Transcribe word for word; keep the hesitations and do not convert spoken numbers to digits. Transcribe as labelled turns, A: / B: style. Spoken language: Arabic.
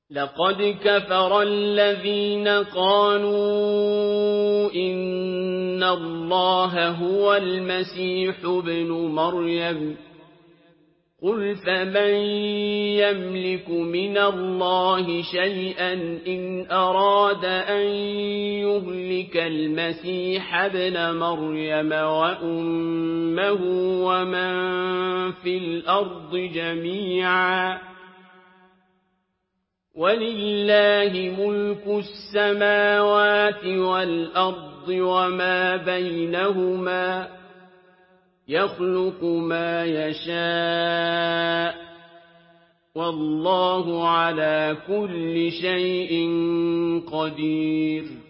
A: لقد كفر الذين قالوا إن الله هو المسيح ابن مريم قل فمن يملك من الله شيئا إن أراد أن يهلك المسيح ابن مريم وأمه ومن في الأرض جميعا ولله ملك السماوات والأرض وما بينهما يخلق ما يشاء والله على كل شيء قدير